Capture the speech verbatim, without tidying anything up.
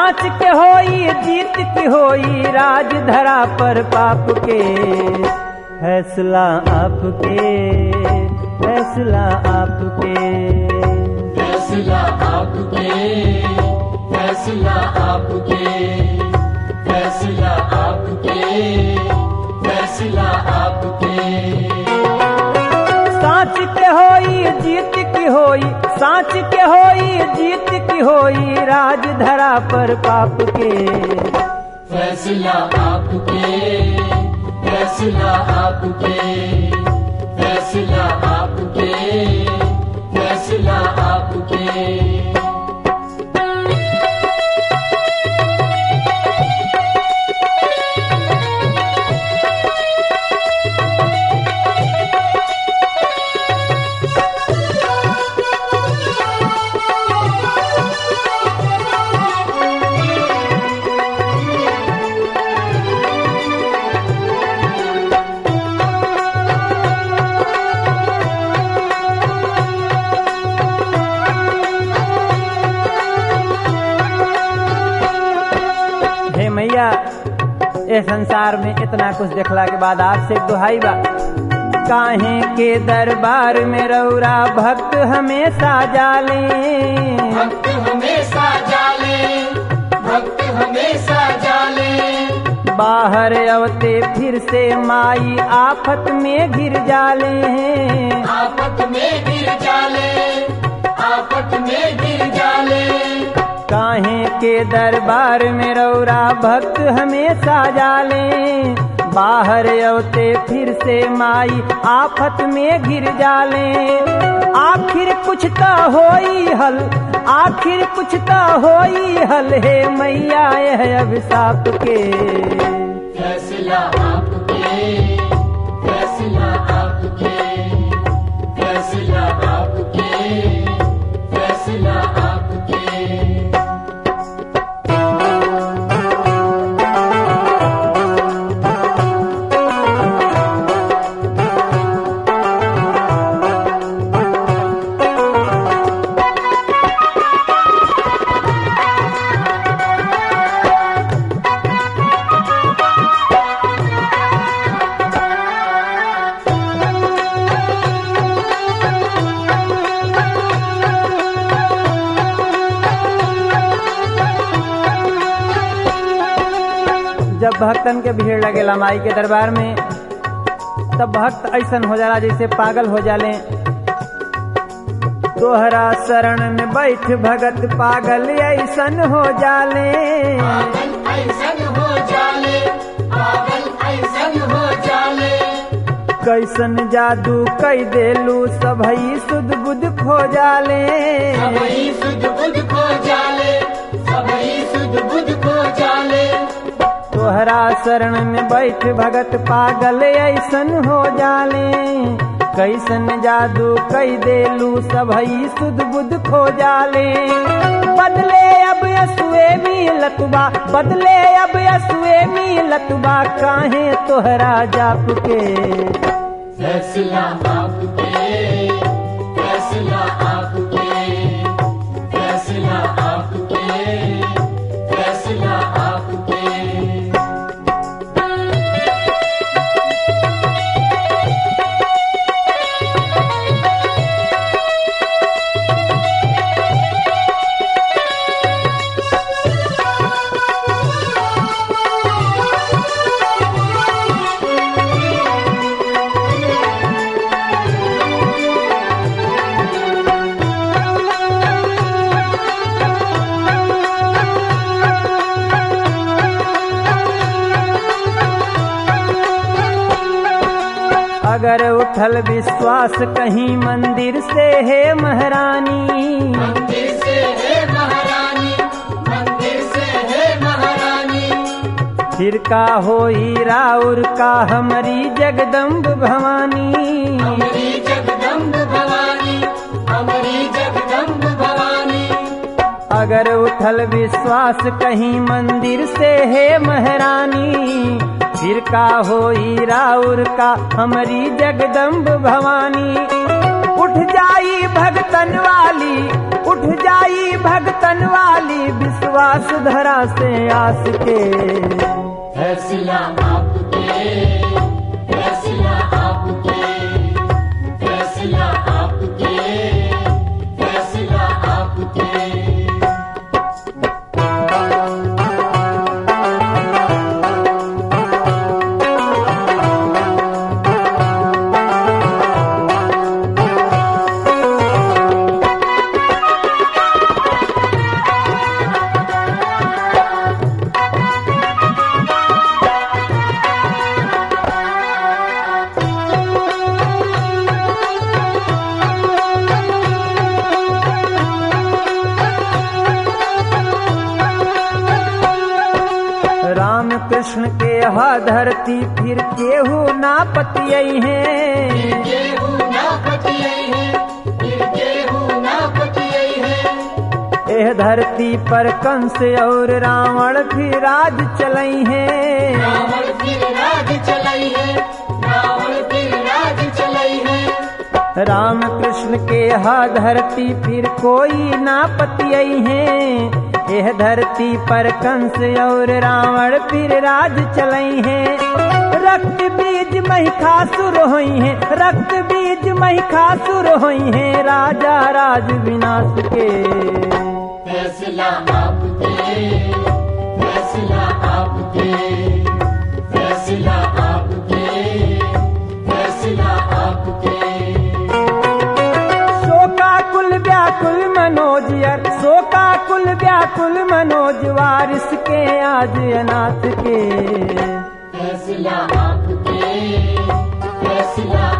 सांच के होई जीत की होई राज धरा पर पाप के, फैसला आपके फैसला आपके फैसला आपके फैसला आपके फैसला आपके फैसला आपके। सांच के होई जीत की होई सांच के होई जीत की होई राज धरा पर पाप के, फैसला आपके फैसला आपके फैसला आपके फैसला आपके। मैया ए संसार में इतना कुछ देखला के बाद आपसे एक दुहाई बा, काहे के दरबार में रौरा भक्त हमेशा जाले, भक्त हमेशा जाले भक्त हमेशा जाले। बाहर अवते फिर से माई आफत में घिर जाले हैं, आफत में गिर जाले आफत में गिर जाले। काहे के दरबार में रौरा भक्त हमेशा जाले, बाहर अवते फिर से माई आफत में घिर जाले। आखिर कुछ तो होई हल आखिर कुछ तो होई हल हे मैया यह अभिशाप के, फैसला आपके फैसला आपके फैसला आपके फैसला आपके। जब भक्तन के भीड़ लगेला माई के दरबार में, तब भक्त ऐसन हो जाला जैसे पागल हो जाले। तोहरा शरण में बैठ भगत पागल ऐसन हो जाले, पागल ऐसन हो जाले पागल ऐसन हो जाले। कैसन जादू कई देलू सबई सुध बुध खो जाले, सबई सुध बुध खो जाले सबई सुध बुध खो जाले। तोहरा शरण में बैठ भगत पागल ऐसन हो जाले, कैसन जादू कई देलू सबई सुध बुध खो जाले। बदले अब यसुए मिलत बा बदले अब यसुए मिलत बा, काहे तोहरा जाप के, फैसला आपके फैसला आपके फैसला आपके फैसला आपके। अगर उठल विश्वास कहीं मंदिर से है महारानी, मंदिर से है महारानी मंदिर से है महारानी। फिर का होई राउर का हमारी जगदम्ब भवानी, हमारी जगदम्ब भवानी हमारी जगदम्ब भवानी। अगर उठल विश्वास कहीं मंदिर से है महारानी, फिर का होई राउर का हमारी जगदम्ब भवानी। उठ जाई भगतन वाली उठ जाई भगतन वाली विश्वास वासुधरा से आस के। फैसला आपके, फैसला आपके, फैसला आपके, फैसला आपके। राम कृष्ण के हा धरती फिर केहू ना पतियई है। केहू ना पतियई है, फिर केहू ना पतियई है। एह धरती पर कंस और रावण फिर राज चलई है। रावण फिर राज चलई है, रावण फिर राज चलई है। राम कृष्ण के हा धरती फिर कोई ना पतियई है। यह धरती पर कंस और रावण फिर राज चलई है। रक्त बीज महिषासुर होई है, रक्त बीज महिषासुर होई है, राजा राज विनाश के। फैसला आपके, फैसला आपके, फैसला आपके, फैसला आपके। शोकाकुल व्याकुल मनोज यार, शोकाकुल व्याकुल मनोज वारिस के आज अनाथ के। फैसला आपके, फैसला